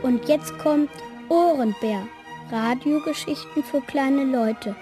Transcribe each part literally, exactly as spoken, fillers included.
Und jetzt kommt Ohrenbär. Radiogeschichten für kleine Leute.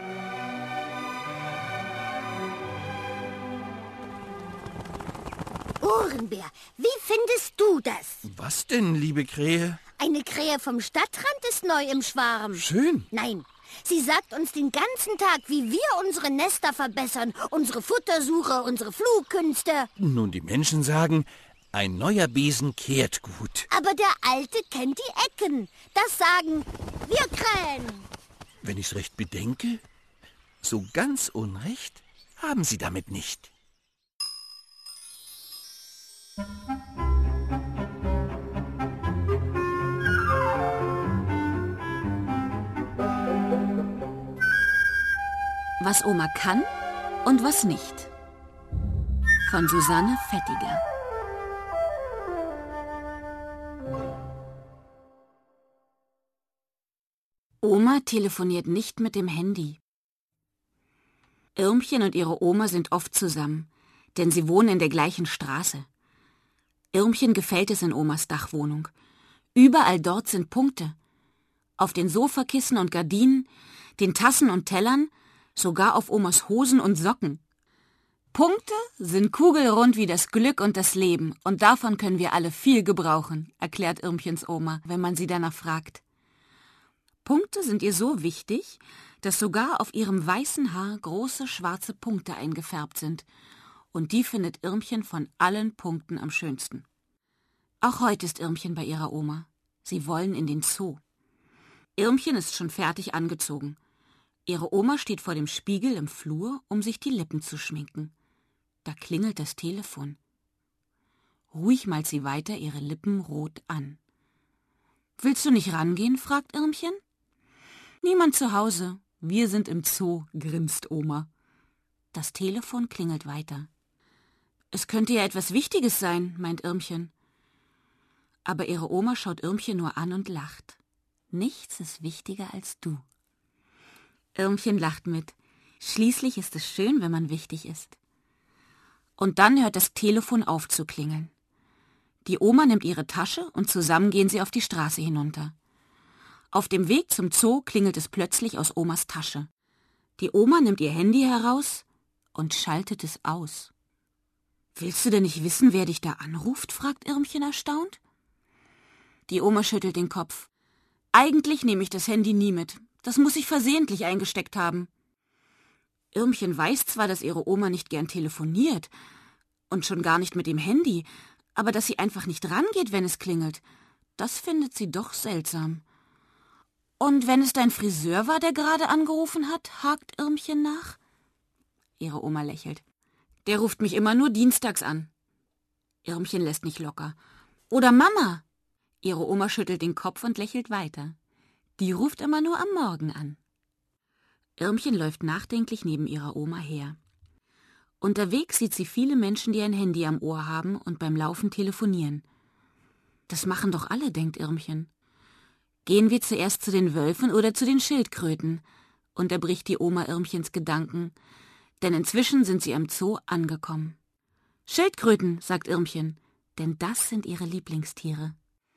Ohrenbär, wie findest du das? Was denn, liebe Krähe? Eine Krähe vom Stadtrand ist neu im Schwarm. Schön. Nein, sie sagt uns den ganzen Tag, wie wir unsere Nester verbessern, unsere Futtersuche, unsere Flugkünste. Nun, die Menschen sagen, ein neuer Besen kehrt gut. Aber der Alte kennt die Ecken. Das sagen wir Krähen. Wenn ich's recht bedenke, so ganz Unrecht haben Sie damit nicht. Was Oma kann und was nicht. Von Susanne Vettiger. Oma telefoniert nicht mit dem Handy. Irmchen und ihre Oma sind oft zusammen, denn sie wohnen in der gleichen Straße. Irmchen gefällt es in Omas Dachwohnung. Überall dort sind Punkte. Auf den Sofakissen und Gardinen, den Tassen und Tellern, sogar auf Omas Hosen und Socken. Punkte sind kugelrund wie das Glück und das Leben, und davon können wir alle viel gebrauchen, erklärt Irmchens Oma, wenn man sie danach fragt. Punkte sind ihr so wichtig, dass sogar auf ihrem weißen Haar große schwarze Punkte eingefärbt sind. Und die findet Irmchen von allen Punkten am schönsten. Auch heute ist Irmchen bei ihrer Oma. Sie wollen in den Zoo. Irmchen ist schon fertig angezogen. Ihre Oma steht vor dem Spiegel im Flur, um sich die Lippen zu schminken. Da klingelt das Telefon. Ruhig malt sie weiter ihre Lippen rot an. »Willst du nicht rangehen?« fragt Irmchen. »Niemand zu Hause. Wir sind im Zoo«, grinst Oma. Das Telefon klingelt weiter. »Es könnte ja etwas Wichtiges sein«, meint Irmchen. Aber ihre Oma schaut Irmchen nur an und lacht. »Nichts ist wichtiger als du.« Irmchen lacht mit. Schließlich ist es schön, wenn man wichtig ist. Und dann hört das Telefon auf zu klingeln. Die Oma nimmt ihre Tasche und zusammen gehen sie auf die Straße hinunter. Auf dem Weg zum Zoo klingelt es plötzlich aus Omas Tasche. Die Oma nimmt ihr Handy heraus und schaltet es aus. »Willst du denn nicht wissen, wer dich da anruft?« fragt Irmchen erstaunt. Die Oma schüttelt den Kopf. »Eigentlich nehme ich das Handy nie mit. Das muss ich versehentlich eingesteckt haben.« Irmchen weiß zwar, dass ihre Oma nicht gern telefoniert und schon gar nicht mit dem Handy, aber dass sie einfach nicht rangeht, wenn es klingelt, das findet sie doch seltsam. »Und wenn es dein Friseur war, der gerade angerufen hat?« hakt Irmchen nach. Ihre Oma lächelt. »Der ruft mich immer nur dienstags an.« Irmchen lässt nicht locker. »Oder Mama?« Ihre Oma schüttelt den Kopf und lächelt weiter. Die ruft immer nur am Morgen an. Irmchen läuft nachdenklich neben ihrer Oma her. Unterwegs sieht sie viele Menschen, die ein Handy am Ohr haben und beim Laufen telefonieren. Das machen doch alle, denkt Irmchen. Gehen wir zuerst zu den Wölfen oder zu den Schildkröten? Unterbricht die Oma Irmchens Gedanken, denn inzwischen sind sie am Zoo angekommen. Schildkröten, sagt Irmchen, denn das sind ihre Lieblingstiere.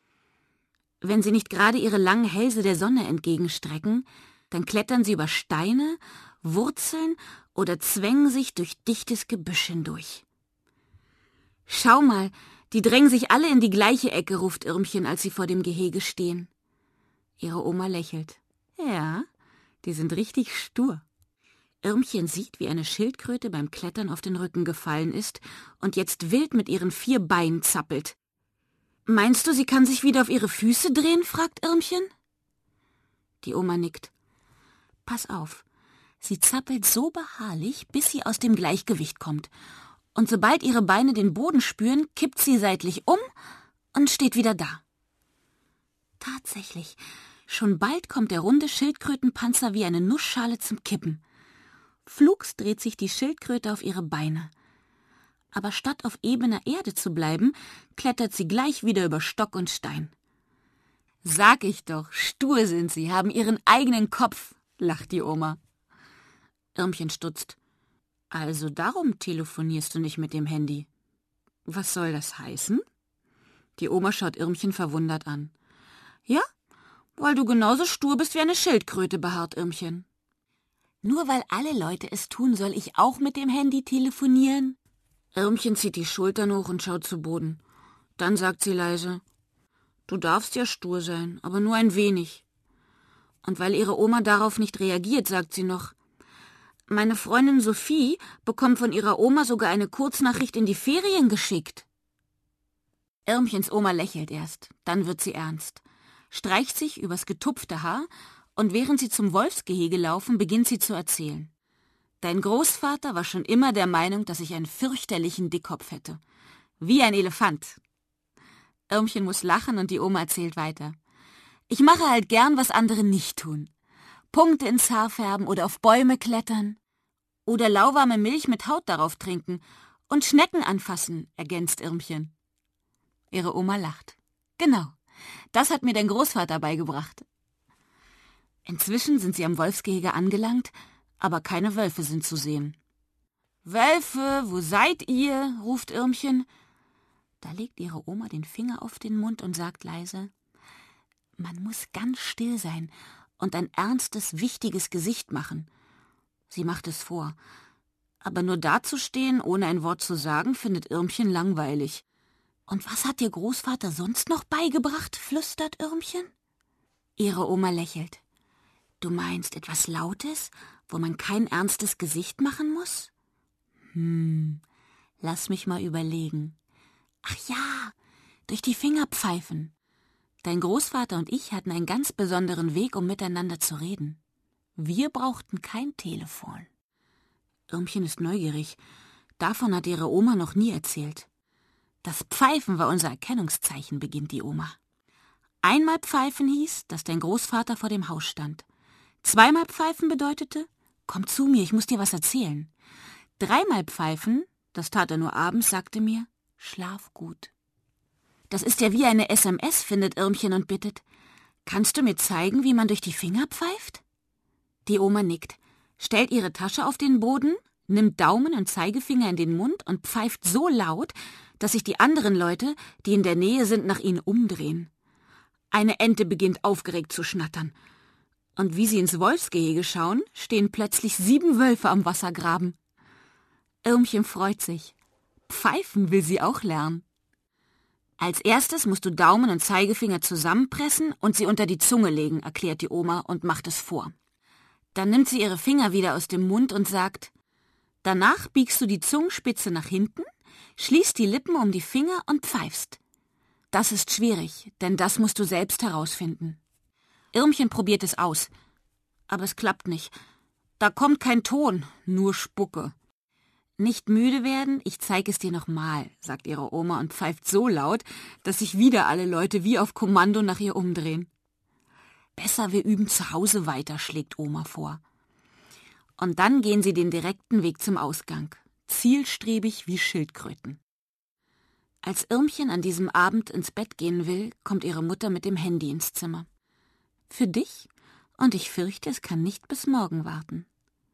Wenn sie nicht gerade ihre langen Hälse der Sonne entgegenstrecken, dann klettern sie über Steine, Wurzeln oder zwängen sich durch dichtes Gebüsch hindurch. »Schau mal, die drängen sich alle in die gleiche Ecke«, ruft Irmchen, als sie vor dem Gehege stehen. Ihre Oma lächelt. »Ja, die sind richtig stur.« Irmchen sieht, wie eine Schildkröte beim Klettern auf den Rücken gefallen ist und jetzt wild mit ihren vier Beinen zappelt. »Meinst du, sie kann sich wieder auf ihre Füße drehen?« fragt Irmchen. Die Oma nickt. »Pass auf, sie zappelt so beharrlich, bis sie aus dem Gleichgewicht kommt. Und sobald ihre Beine den Boden spüren, kippt sie seitlich um und steht wieder da.« Tatsächlich, schon bald kommt der runde Schildkrötenpanzer wie eine Nussschale zum Kippen. Flugs dreht sich die Schildkröte auf ihre Beine. Aber statt auf ebener Erde zu bleiben, klettert sie gleich wieder über Stock und Stein. »Sag ich doch, stur sind sie, haben ihren eigenen Kopf«, lacht die Oma. Irmchen stutzt. »Also darum telefonierst du nicht mit dem Handy. Was soll das heißen?« Die Oma schaut Irmchen verwundert an. Ja, weil du genauso stur bist wie eine Schildkröte, beharrt Irmchen. Nur weil alle Leute es tun, soll ich auch mit dem Handy telefonieren? Irmchen zieht die Schultern hoch und schaut zu Boden. Dann sagt sie leise, du darfst ja stur sein, aber nur ein wenig. Und weil ihre Oma darauf nicht reagiert, sagt sie noch, meine Freundin Sophie bekommt von ihrer Oma sogar eine Kurznachricht in die Ferien geschickt. Irmchens Oma lächelt erst, dann wird sie ernst, streicht sich übers getupfte Haar und während sie zum Wolfsgehege laufen, beginnt sie zu erzählen. Dein Großvater war schon immer der Meinung, dass ich einen fürchterlichen Dickkopf hätte. Wie ein Elefant. Irmchen muss lachen und die Oma erzählt weiter. Ich mache halt gern, was andere nicht tun. Punkte ins Haar färben oder auf Bäume klettern. Oder lauwarme Milch mit Haut darauf trinken und Schnecken anfassen, ergänzt Irmchen. Ihre Oma lacht. Genau, das hat mir dein Großvater beigebracht. Inzwischen sind sie am Wolfsgehege angelangt, aber keine Wölfe sind zu sehen. »Wölfe, wo seid ihr?« ruft Irmchen. Da legt ihre Oma den Finger auf den Mund und sagt leise, man muss ganz still sein und ein ernstes, wichtiges Gesicht machen. Sie macht es vor. Aber nur dazustehen, ohne ein Wort zu sagen, findet Irmchen langweilig. »Und was hat dir Großvater sonst noch beigebracht?« flüstert Irmchen. Ihre Oma lächelt. »Du meinst etwas Lautes, wo man kein ernstes Gesicht machen muss?« »Hm, lass mich mal überlegen. Ach ja, durch die Finger pfeifen. Dein Großvater und ich hatten einen ganz besonderen Weg, um miteinander zu reden. Wir brauchten kein Telefon.« Irmchen ist neugierig. Davon hat ihre Oma noch nie erzählt. »Das Pfeifen war unser Erkennungszeichen«, beginnt die Oma. Einmal pfeifen hieß, dass dein Großvater vor dem Haus stand. Zweimal pfeifen bedeutete, komm zu mir, ich muss dir was erzählen. Dreimal pfeifen, das tat er nur abends, sagte mir, schlaf gut. Das ist ja wie eine S M S, findet Irmchen und bittet. Kannst du mir zeigen, wie man durch die Finger pfeift? Die Oma nickt, stellt ihre Tasche auf den Boden, nimmt Daumen und Zeigefinger in den Mund und pfeift so laut, dass sich die anderen Leute, die in der Nähe sind, nach ihnen umdrehen. Eine Ente beginnt aufgeregt zu schnattern. Und wie sie ins Wolfsgehege schauen, stehen plötzlich sieben Wölfe am Wassergraben. Irmchen freut sich. Pfeifen will sie auch lernen. Als erstes musst du Daumen und Zeigefinger zusammenpressen und sie unter die Zunge legen, erklärt die Oma und macht es vor. Dann nimmt sie ihre Finger wieder aus dem Mund und sagt, danach biegst du die Zungenspitze nach hinten, schließt die Lippen um die Finger und pfeifst. Das ist schwierig, denn das musst du selbst herausfinden. Irmchen probiert es aus, aber es klappt nicht. Da kommt kein Ton, nur Spucke. Nicht müde werden, ich zeig es dir nochmal, sagt ihre Oma und pfeift so laut, dass sich wieder alle Leute wie auf Kommando nach ihr umdrehen. Besser, wir üben zu Hause weiter, schlägt Oma vor. Und dann gehen sie den direkten Weg zum Ausgang, zielstrebig wie Schildkröten. Als Irmchen an diesem Abend ins Bett gehen will, kommt ihre Mutter mit dem Handy ins Zimmer. Für dich, und ich fürchte, es kann nicht bis morgen warten.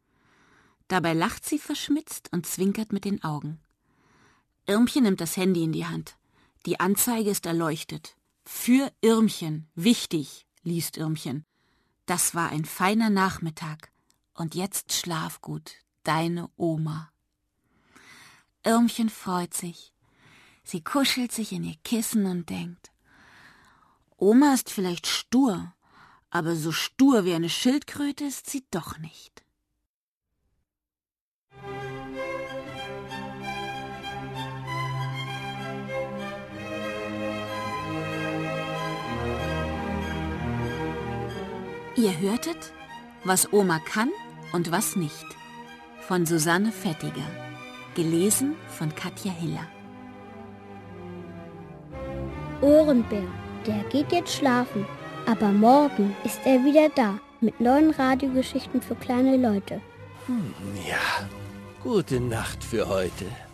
Dabei lacht sie verschmitzt und zwinkert mit den Augen. Irmchen nimmt das Handy in die Hand. Die Anzeige ist erleuchtet. Für Irmchen, wichtig, liest Irmchen. Das war ein feiner Nachmittag. Und jetzt schlaf gut, deine Oma. Irmchen freut sich. Sie kuschelt sich in ihr Kissen und denkt, Oma ist vielleicht stur, aber so stur wie eine Schildkröte ist sie doch nicht. Ihr hörtet, was Oma kann und was nicht, von Susanne Vettiger, gelesen von Katja Hiller. Ohrenbär, der geht jetzt schlafen, aber morgen ist er wieder da mit neuen Radiogeschichten für kleine Leute. Hm, ja, gute Nacht für heute.